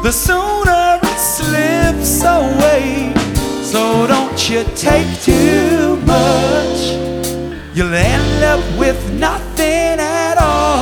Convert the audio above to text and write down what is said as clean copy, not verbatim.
the sooner it slips away. So don't you take too much, you'll end up with nothing else.